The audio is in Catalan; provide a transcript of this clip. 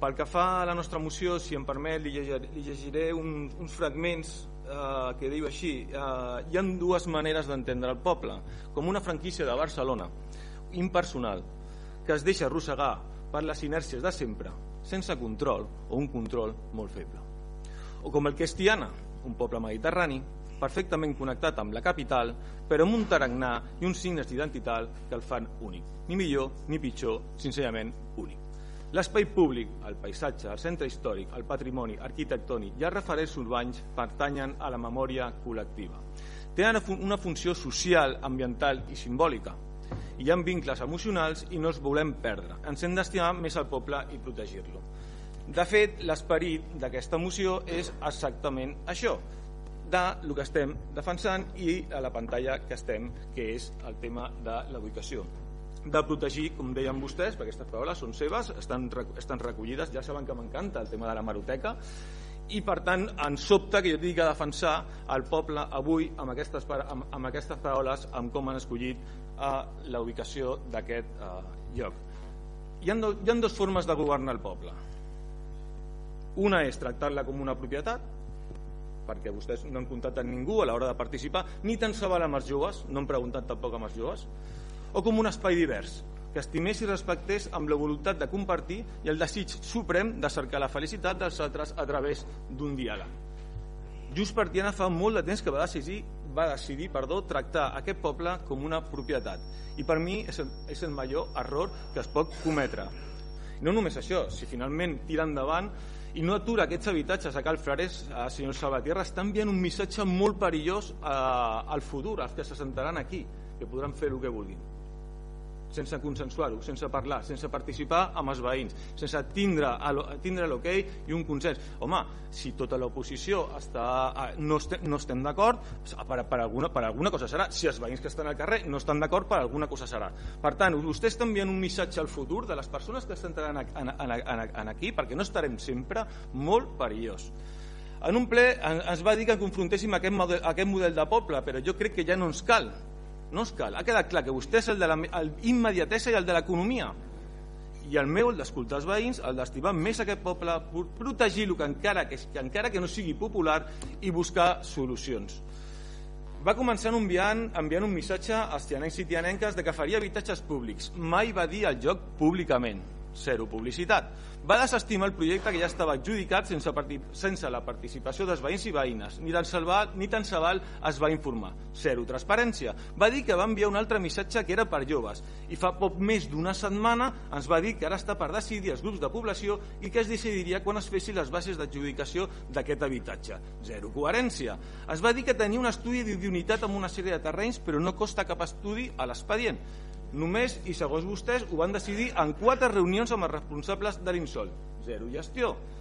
Pel que fa a la nostra moció, si em permet, li llegiré uns fragments que diu així: hi ha dues maneres d'entendre el poble, com una franquícia de Barcelona, impersonal, que es deixa arrossegar per les inèrcies de sempre, sense control o un control molt feble. O com el que és Tiana, un poble mediterrani, perfectament connectat amb la capital, però amb un tarannà i uns signes d'identitat que el fan únic. Ni millor ni pitjor, senzillament únic. L'espai públic, el paisatge, el centre històric, el patrimoni arquitectònic i els referents urbans pertanyen a la memòria col·lectiva. Tenen una funció social, ambiental i simbòlica. Hi ha vincles emocionals i no els volem perdre. Ens hem d'estimar més al poble i protegir-lo. De fet, l'esperit d'aquesta moció és exactament això, del que estem defensant i a la pantalla que estem, que és el tema de l'educació. De protegir, com deien vostès, perquè aquestes paraules són seves, estan recollides, ja saben que m'encanta el tema de la hemeroteca, i per tant em sobta que jo tingui que defensar el poble avui amb aquestes paraules, amb com han escollit la ubicació d'aquest lloc. Hi ha dues formes de governar el poble. Una és tractar-la com una propietat, perquè vostès no han contactat ningú a l'hora de participar, ni tan se val amb els joves, no han preguntat tampoc amb els joves, o com un espai divers, que estimés i respectés amb la voluntat de compartir i el desig suprem de cercar la felicitat dels altres a través d'un diàleg. Junts per Tiana fa molt de temps que va decidir tractar aquest poble com una propietat, i per mi és el major error que es pot cometre. No només això, si finalment tira endavant i no atura aquests habitatges a Cal Frares, senyor Salvatierra, està enviant un missatge molt perillós al futur, als que s'assentaran aquí, que podran fer el que vulguin, sense consensuar-ho, sense parlar, sense participar amb els veïns, sense tindre l'ok i un consens. Home, si tota l'oposició no estem d'acord, per alguna cosa serà. Si els veïns que estan al carrer no estan d'acord, per alguna cosa serà. Per tant, vostè està enviant un missatge al futur de les persones que estan aquí, perquè no estarem sempre, molt perillós. En un ple ens va dir que confrontéssim aquest model de poble, però jo crec que ja no ens cal. No es cal. Ha quedat clar que vostè és el de l'immediatesa i el de l'economia, i el meu, el d'escoltar els veïns, el d'estimar més aquest poble, protegir-lo encara que no sigui popular, i buscar solucions. Va començar enviant un missatge als tianencs i tianenques de que faria habitatges públics. Mai va dir el lloc públicament. Zero publicitat. Va desestimar el projecte que ja estava adjudicat sense la participació dels veïns i veïnes. Ni tan se val es va informar. Zero transparència. Va dir que va enviar un altre missatge que era per joves, i fa poc més d'una setmana ens va dir que ara està per decidir els grups de població i que es decidiria quan es fessin les bases d'adjudicació d'aquest habitatge. Zero coherència. Es va dir que tenia un estudi d'idoneïtat amb una sèrie de terrenys, però no costa cap estudi a l'expedient. Només, i segons vostès, ho van decidir en 4 reunions amb els responsables de l'Insol. Zero gestió.